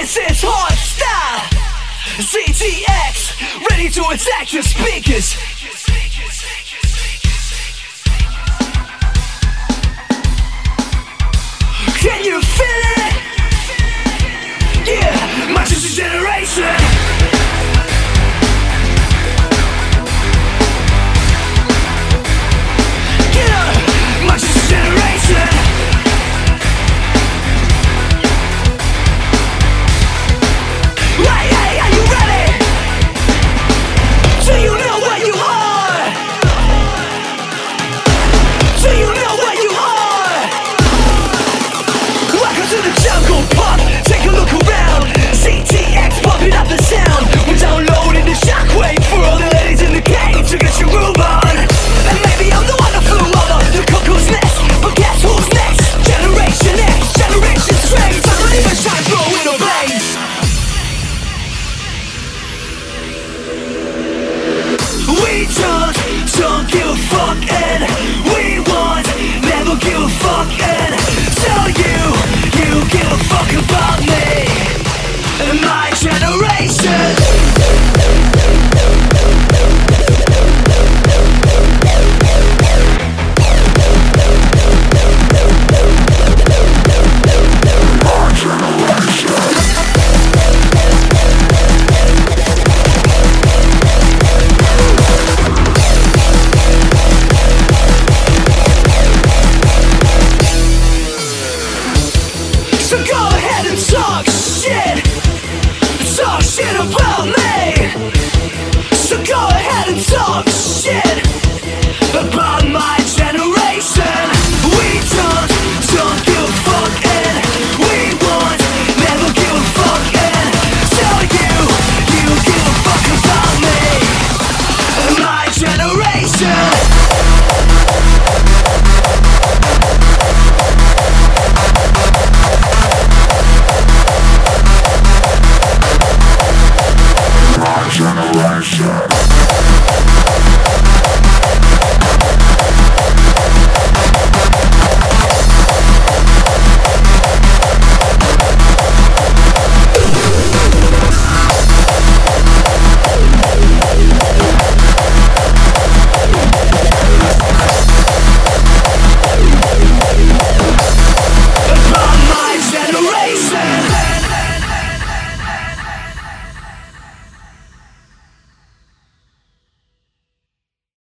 This is hard style. ZTX, ready to attack your speakers. Can you feel it? Yeah, my just a generation. Get up, my just a generation. Hey, are you ready? Do you know where you are? Do you know where you are? Welcome to the jungle pop. Take a look around. ZTX pumping up the sound. We're downloading the shockwave for all the ladies in the cave to get your groove on. And maybe I'm the one that flew over the cuckoo's nest, but guess who's next? Generation X, Generation Strange. I'm not even trying to throw in a blaze. We just don't give a fuck, and we want never give a fuck, and tell you give a fuck about me and my generation. So go ahead and talk shit about me. So go ahead and talk shit.